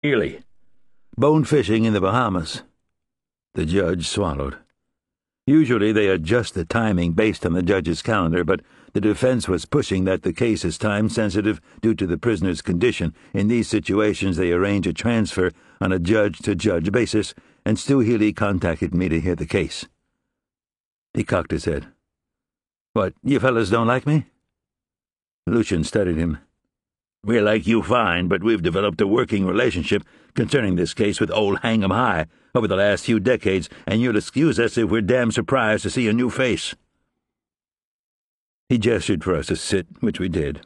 Healy. Bone fishing in the Bahamas. The judge swallowed. Usually they adjust the timing based on the judge's calendar, but the defense was pushing that the case is time-sensitive due to the prisoner's condition. In these situations, they arrange a transfer on a judge-to-judge basis, and Stu Healy contacted me to hear the case. He cocked his head. "What, you fellas don't like me?" Lucian studied him. "We like you fine, but we've developed a working relationship concerning this case with old Hang'em High over the last few decades, and you'll excuse us if we're damn surprised to see a new face." He gestured for us to sit, which we did.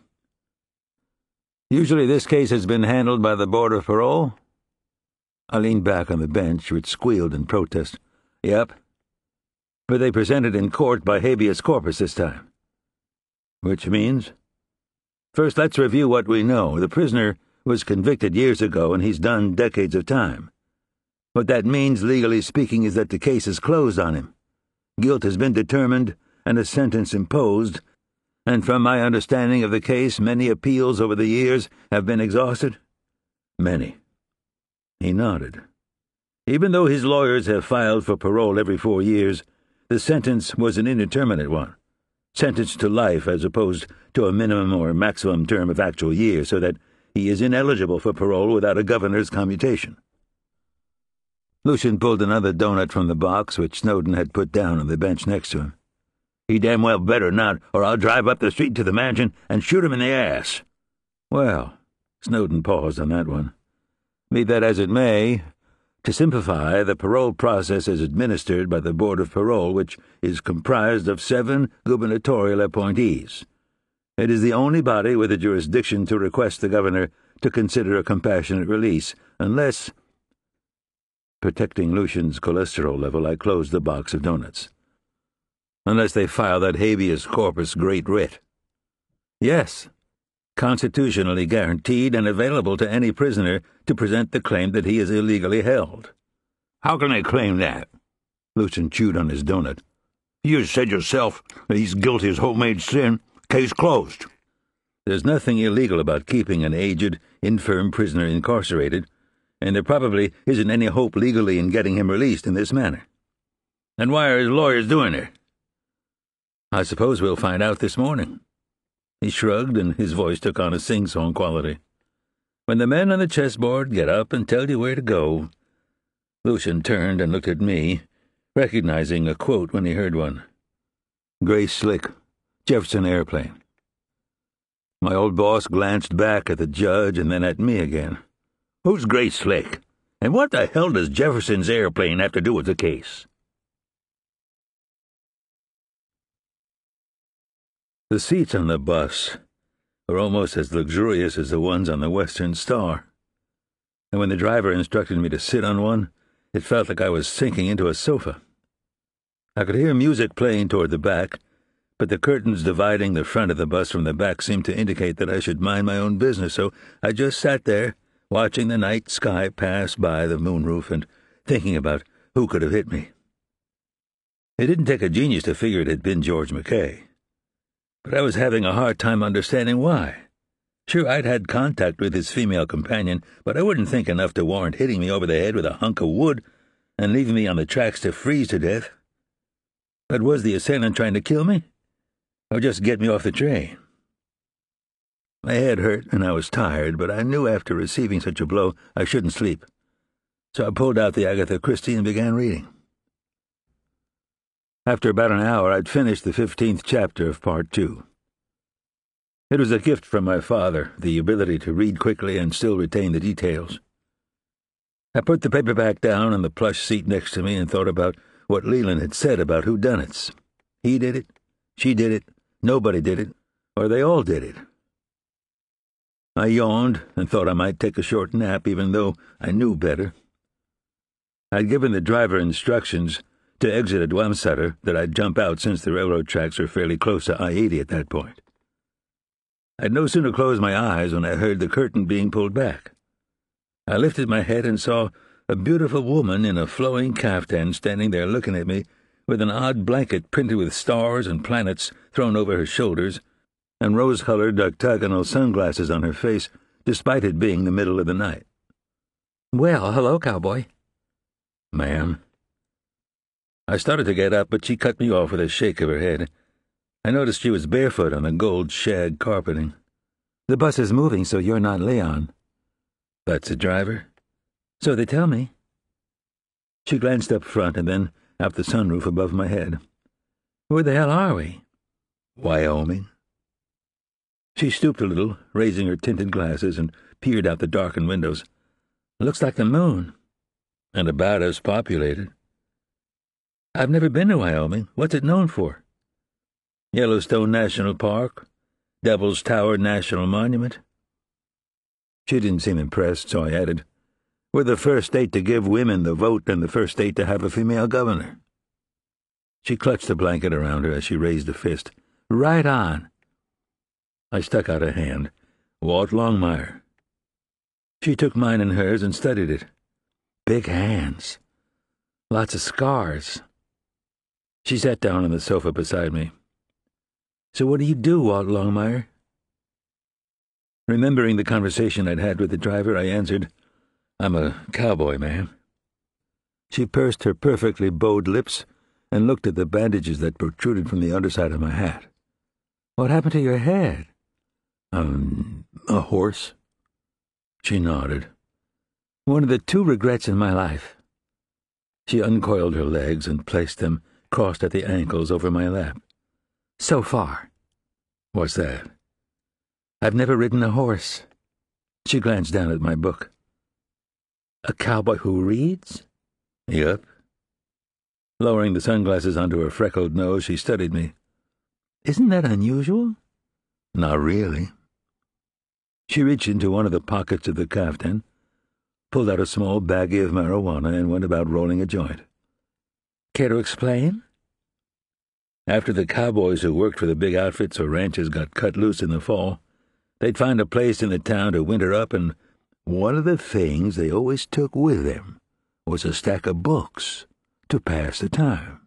"Usually this case has been handled by the Board of Parole?" I leaned back on the bench, which squealed in protest. "Yep. But they presented in court by habeas corpus this time." "Which means?" "First, let's review what we know. The prisoner was convicted years ago, and he's done decades of time. What that means, legally speaking, is that the case is closed on him. Guilt has been determined and a sentence imposed, and from my understanding of the case, many appeals over the years have been exhausted?" "Many." He nodded. "Even though his lawyers have filed for parole every 4 years, the sentence was an indeterminate one, sentenced to life as opposed to a minimum or maximum term of actual years, so that he is ineligible for parole without a governor's commutation." Lucian pulled another donut from the box which Snowden had put down on the bench next to him. "He damn well better not, or I'll drive up the street to the mansion and shoot him in the ass." "Well," Snowden paused on that one. "Be that as it may, to simplify, the parole process is administered by the Board of Parole, which is comprised of 7 gubernatorial appointees. It is the only body with a jurisdiction to request the governor to consider a compassionate release, unless—" Protecting Lucian's cholesterol level, I closed the box of donuts. "Unless they file that habeas corpus great writ." "Yes. Constitutionally guaranteed and available to any prisoner to present the claim that he is illegally held." "How can they claim that?" Lucian chewed on his donut. "You said yourself that he's guilty as homemade sin. Case closed." "There's nothing illegal about keeping an aged, infirm prisoner incarcerated, and there probably isn't any hope legally in getting him released in this manner." "Then why are his lawyers doing it?" "I suppose we'll find out this morning." He shrugged, and his voice took on a sing-song quality. "When the men on the chessboard get up and tell you where to go." Lucian turned and looked at me, recognizing a quote when he heard one. "Grace Slick, Jefferson Airplane." My old boss glanced back at the judge and then at me again. "Who's Grace Slick? And what the hell does Jefferson's Airplane have to do with the case?" The seats on the bus were almost as luxurious as the ones on the Western Star, and when the driver instructed me to sit on one, it felt like I was sinking into a sofa. I could hear music playing toward the back, but the curtains dividing the front of the bus from the back seemed to indicate that I should mind my own business, so I just sat there, watching the night sky pass by the moonroof and thinking about who could have hit me. It didn't take a genius to figure it had been George McKay. But I was having a hard time understanding why. Sure, I'd had contact with his female companion, but I wouldn't think enough to warrant hitting me over the head with a hunk of wood and leaving me on the tracks to freeze to death. But was the assailant trying to kill me, or just get me off the train? My head hurt and I was tired, but I knew after receiving such a blow I shouldn't sleep. So I pulled out the Agatha Christie and began reading. After about an hour, I'd finished the 15th chapter of Part 2. It was a gift from my father, the ability to read quickly and still retain the details. I put the paperback down on the plush seat next to me and thought about what Leland had said about whodunits. He did it, she did it, nobody did it, or they all did it. I yawned and thought I might take a short nap, even though I knew better. I'd given the driver instructions to exit at Wamsutter that I'd jump out since the railroad tracks were fairly close to I-80 at that point. I'd no sooner closed my eyes when I heard the curtain being pulled back. I lifted my head and saw a beautiful woman in a flowing caftan standing there looking at me with an odd blanket printed with stars and planets thrown over her shoulders and rose-colored octagonal sunglasses on her face, despite it being the middle of the night. Well, hello, cowboy. Ma'am. I started to get up, but she cut me off with a shake of her head. I noticed she was barefoot on the gold shag carpeting. The bus is moving, so you're not Leon. That's the driver? So they tell me. She glanced up front and then out the sunroof above my head. Where the hell are we? Wyoming. She stooped a little, raising her tinted glasses, and peered out the darkened windows. Looks like the moon. And about as populated. I've never been to Wyoming. What's it known for? Yellowstone National Park, Devil's Tower National Monument. She didn't seem impressed, so I added, we're the first state to give women the vote and the first state to have a female governor. She clutched the blanket around her as she raised a fist. Right on. I stuck out a hand. Walt Longmire. She took mine in hers and studied it. Big hands. Lots of scars. She sat down on the sofa beside me. So what do you do, Walt Longmire? Remembering the conversation I'd had with the driver, I answered, I'm a cowboy, ma'am. She pursed her perfectly bowed lips and looked at the bandages that protruded from the underside of my hat. What happened to your head? A horse. She nodded. One of the two regrets in my life. She uncoiled her legs and placed them, crossed at the ankles, over my lap. So far. What's that? I've never ridden a horse. She glanced down at my book. A cowboy who reads? Yup. Lowering the sunglasses onto her freckled nose, she studied me. Isn't that unusual? Not really. She reached into one of the pockets of the caftan, pulled out a small baggie of marijuana, and went about rolling a joint. Care to explain? After the cowboys who worked for the big outfits or ranches got cut loose in the fall, they'd find a place in the town to winter up, and one of the things they always took with them was a stack of books to pass the time.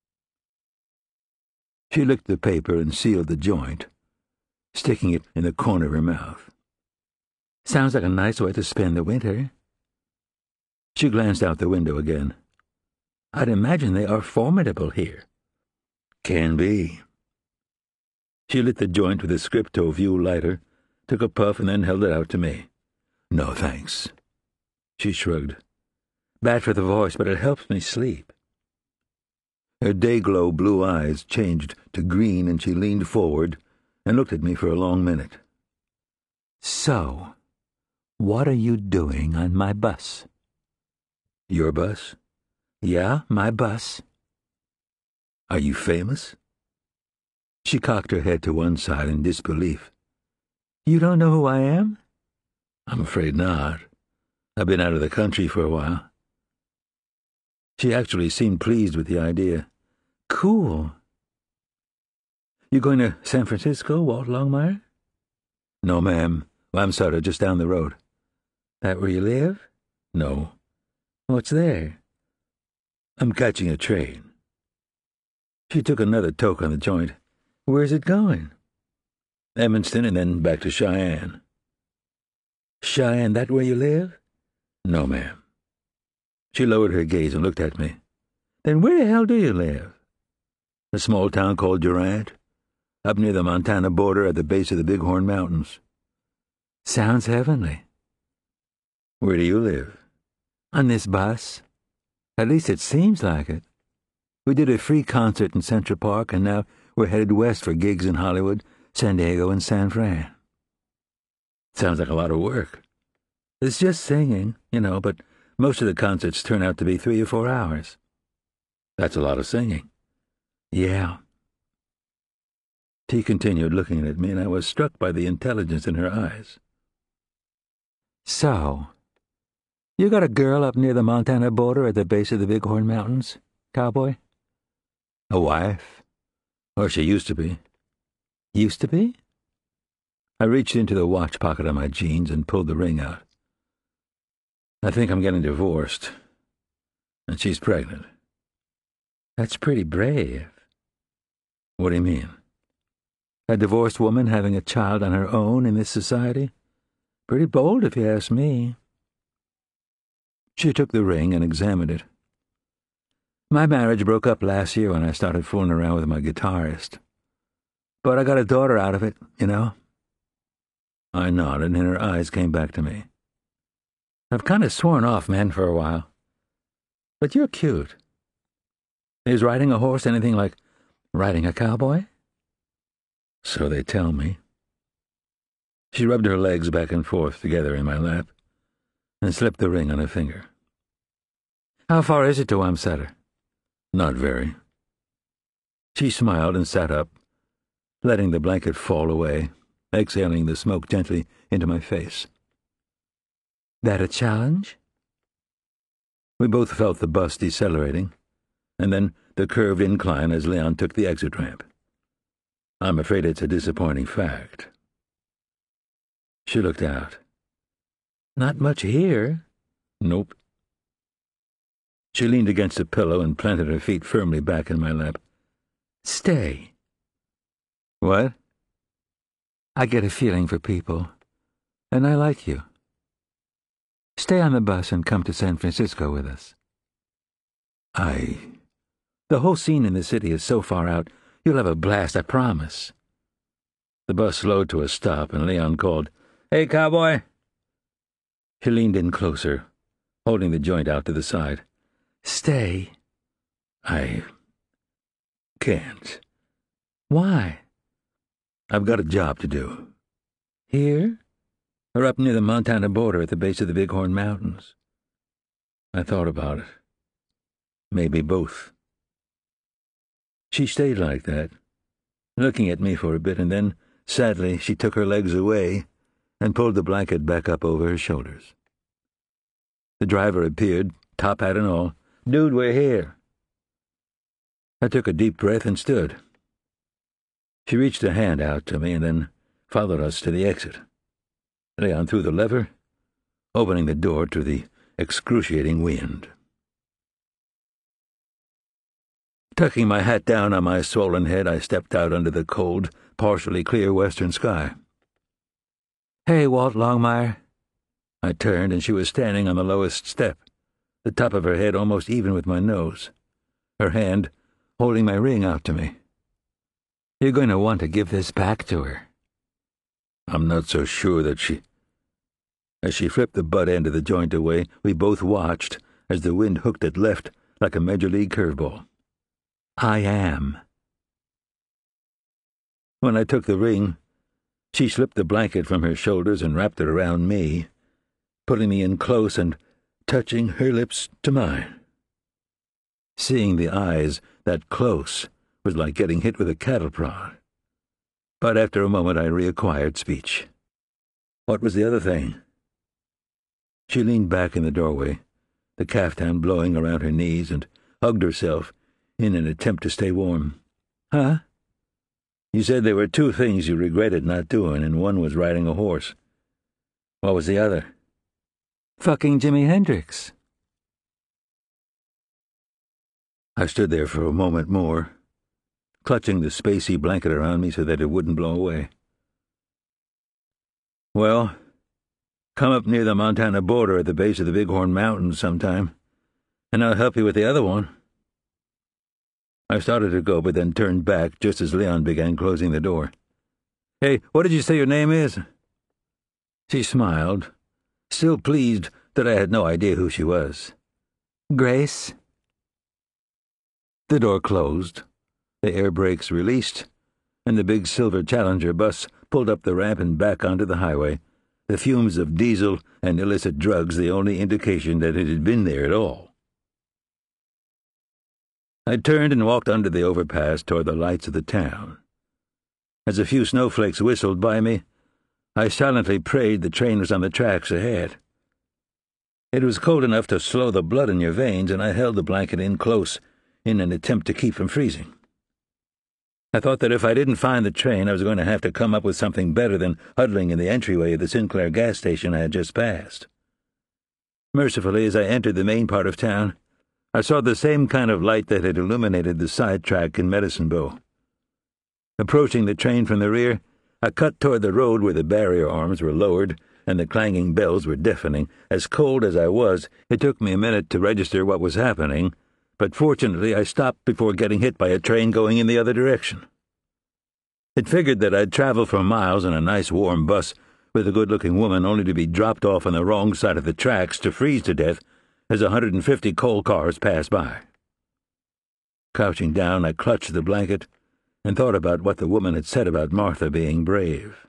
She licked the paper and sealed the joint, sticking it in the corner of her mouth. Sounds like a nice way to spend the winter. She glanced out the window again. I'd imagine they are formidable here. Can be. She lit the joint with a Scripto View lighter, took a puff, and then held it out to me. No, thanks. She shrugged. Bad for the voice, but it helps me sleep. Her day-glow blue eyes changed to green, and she leaned forward and looked at me for a long minute. So, what are you doing on my bus? Your bus? Yeah, my bus. Are you famous? She cocked her head to one side in disbelief. You don't know who I am? I'm afraid not. I've been out of the country for a while. She actually seemed pleased with the idea. Cool. You going to San Francisco, Walt Longmire? No, ma'am. Wamsutter, just down the road. That where you live? No. What's there? I'm catching a train. She took another toke on the joint. Where's it going? Evanston and then back to Cheyenne. Cheyenne, that where you live? No, ma'am. She lowered her gaze and looked at me. Then where the hell do you live? A small town called Durant, up near the Montana border at the base of the Bighorn Mountains. Sounds heavenly. Where do you live? On this bus. At least it seems like it. We did a free concert in Central Park, and now we're headed west for gigs in Hollywood, San Diego, and San Fran. Sounds like a lot of work. It's just singing, but most of the concerts turn out to be 3 or 4 hours. That's a lot of singing. Yeah. She continued looking at me, and I was struck by the intelligence in her eyes. So, you got a girl up near the Montana border at the base of the Bighorn Mountains, cowboy? A wife? Or she used to be. Used to be? I reached into the watch pocket of my jeans and pulled the ring out. I think I'm getting divorced. And she's pregnant. That's pretty brave. What do you mean? A divorced woman having a child on her own in this society? Pretty bold, if you ask me. She took the ring and examined it. My marriage broke up last year when I started fooling around with my guitarist. But I got a daughter out of it, you know. I nodded, and her eyes came back to me. I've kind of sworn off men for a while. But you're cute. Is riding a horse anything like riding a cowboy? So they tell me. She rubbed her legs back and forth together in my lap and slipped the ring on her finger. How far is it to Wamsutter? Not very. She smiled and sat up, letting the blanket fall away, exhaling the smoke gently into my face. That a challenge? We both felt the bus decelerating, and then the curved incline as Leon took the exit ramp. I'm afraid it's a disappointing fact. She looked out. Not much here. Nope. She leaned against a pillow and planted her feet firmly back in my lap. Stay. What? I get a feeling for people, and I like you. Stay on the bus and come to San Francisco with us. The whole scene in the city is so far out, you'll have a blast, I promise. The bus slowed to a stop, and Leon called, Hey, cowboy! She leaned in closer, holding the joint out to the side. Stay. I can't. Why? I've got a job to do. Here? Or up near the Montana border at the base of the Bighorn Mountains? I thought about it. Maybe both. She stayed like that, looking at me for a bit, and then, sadly, she took her legs away and pulled the blanket back up over her shoulders. The driver appeared, top hat and all. Dude, we're here. I took a deep breath and stood. She reached a hand out to me and then followed us to the exit. Leon threw the lever, opening the door to the excruciating wind. Tucking my hat down on my swollen head, I stepped out under the cold, partially clear western sky. Hey, Walt Longmire. I turned, and she was standing on the lowest step, the top of her head almost even with my nose, her hand holding my ring out to me. You're going to want to give this back to her. I'm not so sure that she... As she flipped the butt end of the joint away, we both watched as the wind hooked it left like a Major League curveball. I am. When I took the ring, she slipped the blanket from her shoulders and wrapped it around me, pulling me in close and touching her lips to mine. Seeing the eyes that close was like getting hit with a cattle prod. But after a moment I reacquired speech. What was the other thing? She leaned back in the doorway, the caftan blowing around her knees, and hugged herself in an attempt to stay warm. Huh? You said there were two things you regretted not doing, and one was riding a horse. What was the other? Fucking Jimi Hendrix. I stood there for a moment more, clutching the spacey blanket around me so that it wouldn't blow away. Well, come up near the Montana border at the base of the Bighorn Mountains sometime, and I'll help you with the other one. I started to go, but then turned back just as Leon began closing the door. Hey, what did you say your name is? She smiled, still pleased that I had no idea who she was. Grace. The door closed, the air brakes released, and the big silver Challenger bus pulled up the ramp and back onto the highway, the fumes of diesel and illicit drugs the only indication that it had been there at all. I turned and walked under the overpass toward the lights of the town. As a few snowflakes whistled by me, I silently prayed the train was on the tracks ahead. It was cold enough to slow the blood in your veins, and I held the blanket in close in an attempt to keep from freezing. I thought that if I didn't find the train, I was going to have to come up with something better than huddling in the entryway of the Sinclair gas station I had just passed. Mercifully, as I entered the main part of town, I saw the same kind of light that had illuminated the sidetrack in Medicine Bow. Approaching the train from the rear, I cut toward the road where the barrier arms were lowered and the clanging bells were deafening. As cold as I was, it took me a minute to register what was happening, but fortunately I stopped before getting hit by a train going in the other direction. It figured that I'd travel for miles in a nice warm bus with a good-looking woman only to be dropped off on the wrong side of the tracks to freeze to death as 150 coal cars passed by. Crouching down, I clutched the blanket and thought about what the woman had said about Martha being brave.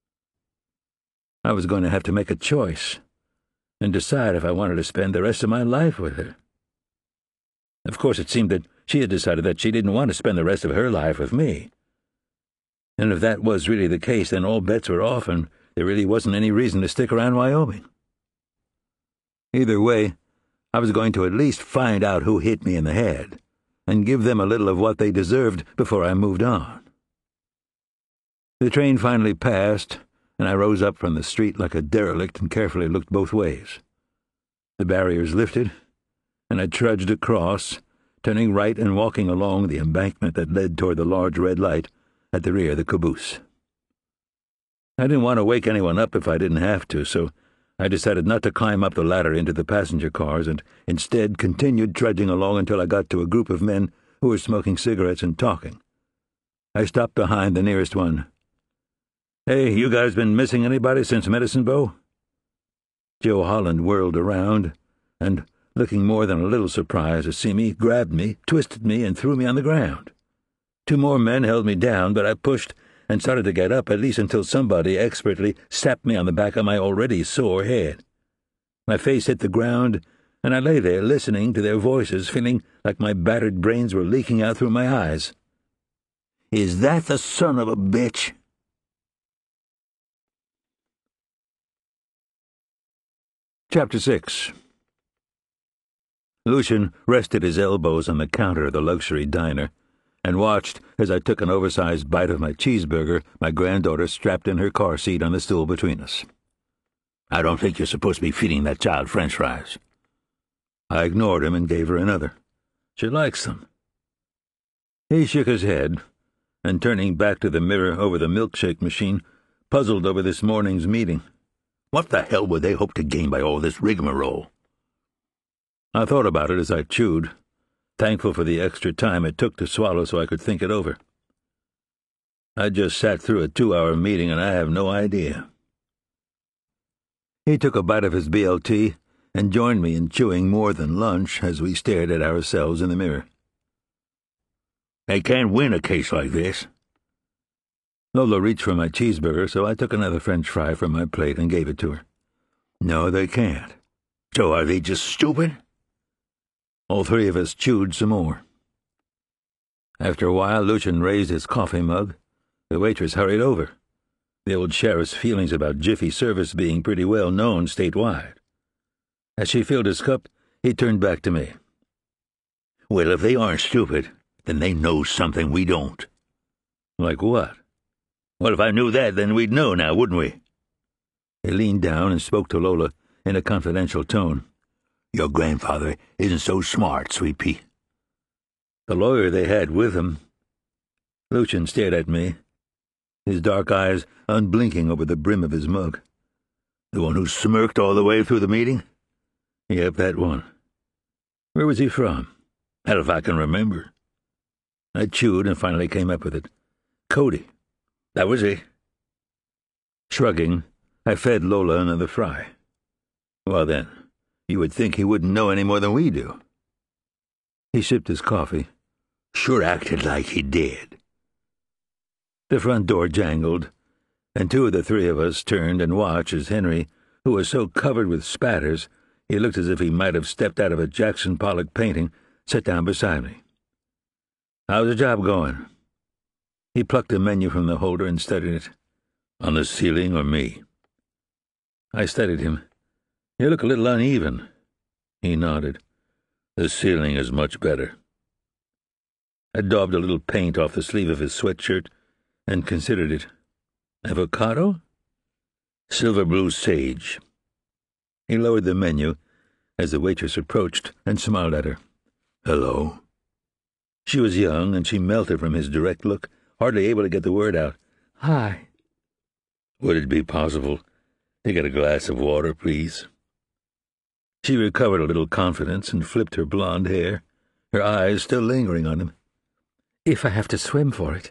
I was going to have to make a choice and decide if I wanted to spend the rest of my life with her. Of course, it seemed that she had decided that she didn't want to spend the rest of her life with me. And if that was really the case, then all bets were off and there really wasn't any reason to stick around Wyoming. Either way, I was going to at least find out who hit me in the head and give them a little of what they deserved before I moved on. The train finally passed, and I rose up from the street like a derelict and carefully looked both ways. The barriers lifted, and I trudged across, turning right and walking along the embankment that led toward the large red light at the rear of the caboose. I didn't want to wake anyone up if I didn't have to, so I decided not to climb up the ladder into the passenger cars and instead continued trudging along until I got to a group of men who were smoking cigarettes and talking. I stopped behind the nearest one. "Hey, you guys been missing anybody since Medicine Bow?" Joe Holland whirled around and, looking more than a little surprised to see me, grabbed me, twisted me, and threw me on the ground. 2 more men held me down, but I pushed and started to get up, at least until somebody expertly slapped me on the back of my already sore head. My face hit the ground, and I lay there listening to their voices, feeling like my battered brains were leaking out through my eyes. "Is that the son of a bitch?" Chapter 6. Lucian rested his elbows on the counter of the luxury diner and watched as I took an oversized bite of my cheeseburger, my granddaughter strapped in her car seat on the stool between us. "I don't think you're supposed to be feeding that child French fries." I ignored him and gave her another. "She likes them." He shook his head, and turning back to the mirror over the milkshake machine, puzzled over this morning's meeting. What the hell would they hope to gain by all this rigmarole? I thought about it as I chewed, thankful for the extra time it took to swallow so I could think it over. I just sat through a 2-hour meeting and I have no idea. He took a bite of his BLT and joined me in chewing more than lunch as we stared at ourselves in the mirror. "They can't win a case like this." Lola reached for my cheeseburger, so I took another French fry from my plate and gave it to her. "No, they can't." "So are they just stupid?" All 3 of us chewed some more. After a while, Lucian raised his coffee mug. The waitress hurried over, the old sheriff's feelings about jiffy service being pretty well known statewide. As she filled his cup, he turned back to me. "Well, if they aren't stupid, then they know something we don't." "Like what?" "Well, if I knew that, then we'd know now, wouldn't we?" He leaned down and spoke to Lola in a confidential tone. "Your grandfather isn't so smart, Sweet Pea." The lawyer they had with him. Lucian stared at me, his dark eyes unblinking over the brim of his mug. "The one who smirked all the way through the meeting?" "Yep, that one." "Where was he from?" "Hell if I can remember." I chewed and finally came up with it. "Cody. That was he." Shrugging, I fed Lola another fry. "Well then, you would think he wouldn't know any more than we do." He sipped his coffee. "Sure acted like he did." The front door jangled, and 2 of the 3 of us turned and watched as Henry, who was so covered with spatters he looked as if he might have stepped out of a Jackson Pollock painting, sat down beside me. "How's the job going?" He plucked a menu from the holder and studied it. "On the ceiling or me?" I studied him. "You look a little uneven." He nodded. "The ceiling is much better." I daubed a little paint off the sleeve of his sweatshirt and considered it. "Avocado?" "Silver blue sage." He lowered the menu as the waitress approached and smiled at her. "Hello." She was young, and she melted from his direct look, hardly able to get the word out. "Hi." Would it be possible You get a glass of water, please?" She recovered a little confidence and flipped her blonde hair, her eyes still lingering on him. "If I have to swim for it."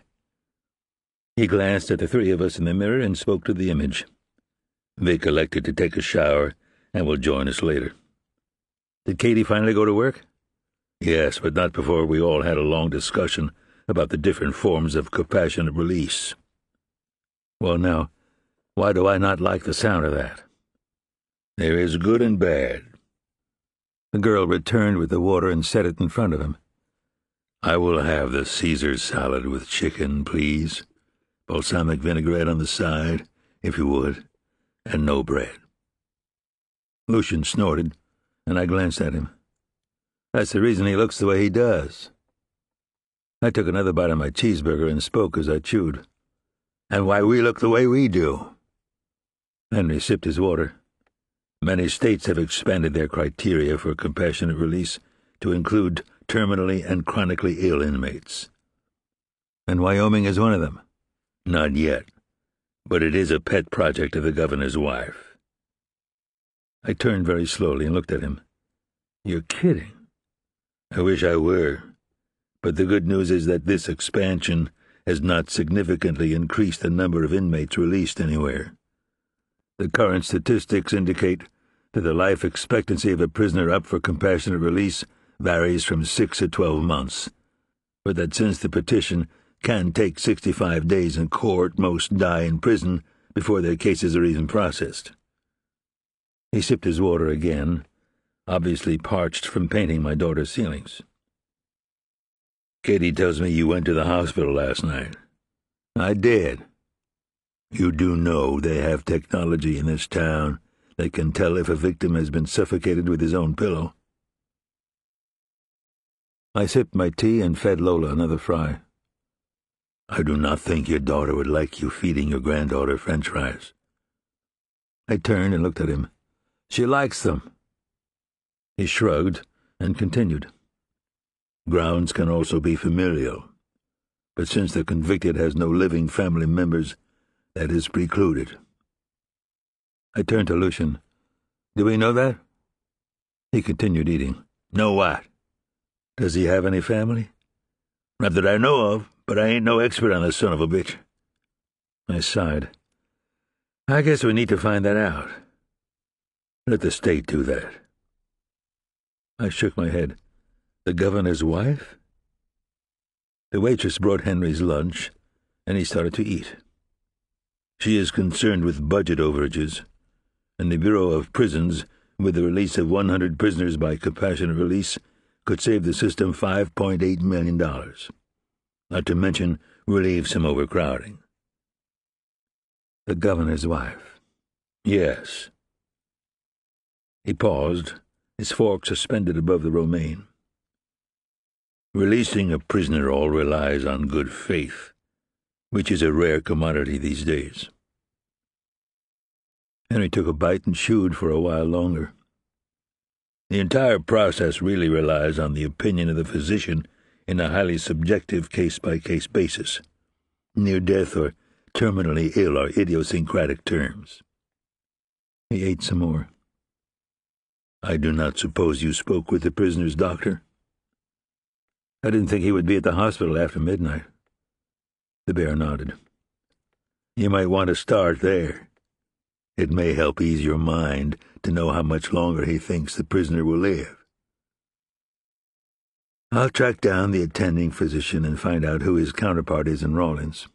He glanced at the three of us in the mirror and spoke to the image. "Vic elected to take a shower and will join us later." "Did Katie finally go to work?" "Yes, but not before we all had a long discussion about the different forms of compassionate release." "Well, now, why do I not like the sound of that?" "There is good and bad." The girl returned with the water and set it in front of him. "I will have the Caesar salad with chicken, please. Balsamic vinaigrette on the side, if you would, and no bread." Lucian snorted, and I glanced at him. "That's the reason he looks the way he does." I took another bite of my cheeseburger and spoke as I chewed. "And why we look the way we do." Henry sipped his water. "Many states have expanded their criteria for compassionate release to include terminally and chronically ill inmates." "And Wyoming is one of them?" "Not yet, but it is a pet project of the governor's wife." I turned very slowly and looked at him. "You're kidding." "I wish I were, but the good news is that this expansion has not significantly increased the number of inmates released anywhere. The current statistics indicate that the life expectancy of a prisoner up for compassionate release varies from 6 to 12 months, but that since the petition can take 65 days in court, most die in prison before their cases are even processed." He sipped his water again, obviously parched from painting my daughter's ceilings. "Katie tells me you went to the hospital last night." "I did." "You do know they have technology in this town that can tell if a victim has been suffocated with his own pillow?" I sipped my tea and fed Lola another fry. "I do not think your daughter would like you feeding your granddaughter French fries." I turned and looked at him. "She likes them." He shrugged and continued. "Grounds can also be familial, but since the convicted has no living family members, that is precluded." I turned to Lucian. "Do we know that?" He continued eating. "Know what?" "Does he have any family?" "Not that I know of, but I ain't no expert on the son of a bitch." I sighed. "I guess we need to find that out." "Let the state do that." I shook my head. "The governor's wife?" The waitress brought Henry's lunch, and he started to eat. "She is concerned with budget overages, and the Bureau of Prisons, with the release of 100 prisoners by compassionate release, could save the system $5.8 million, not to mention relieve some overcrowding." "The governor's wife?" "Yes." He paused, his fork suspended above the romaine. "Releasing a prisoner all relies on good faith, which is a rare commodity these days." Henry took a bite and chewed for a while longer. "The entire process really relies on the opinion of the physician in a highly subjective case-by-case basis. Near death or terminally ill are idiosyncratic terms." He ate some more. "I do not suppose you spoke with the prisoner's doctor?" "I didn't think he would be at the hospital after midnight." The bear nodded. "You might want to start there. It may help ease your mind to know how much longer he thinks the prisoner will live." "I'll track down the attending physician and find out who his counterpart is in Rawlins."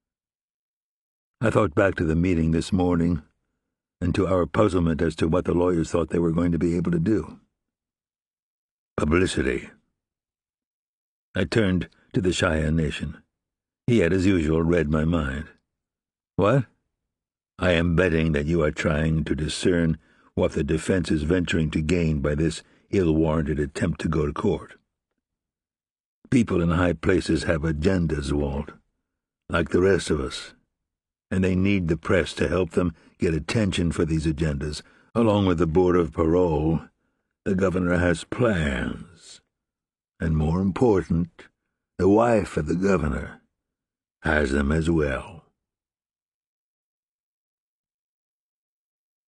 I thought back to the meeting this morning and to our puzzlement as to what the lawyers thought they were going to be able to do. Publicity. I turned to the Cheyenne Nation. He had, as usual, read my mind. "What?" "I am betting that you are trying to discern what the defense is venturing to gain by this ill-warranted attempt to go to court. People in high places have agendas, Walt, like the rest of us, and they need the press to help them get attention for these agendas. Along with the Board of Parole, the governor has plans, and more important, the wife of the governor has them as well."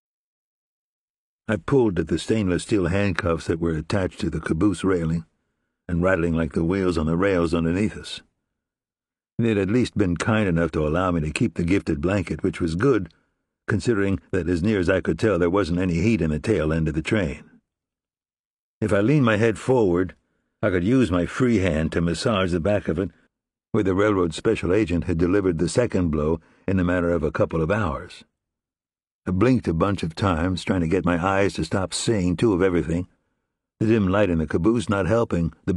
I pulled at the stainless steel handcuffs that were attached to the caboose railing and rattling like the wheels on the rails underneath us. They'd at least been kind enough to allow me to keep the gifted blanket, which was good, considering that as near as I could tell there wasn't any heat in the tail end of the train. If I leaned my head forward, I could use my free hand to massage the back of it, where the railroad special agent had delivered the second blow in a matter of a couple of hours. I blinked a bunch of times, trying to get my eyes to stop seeing two of everything, the dim light in the caboose not helping, the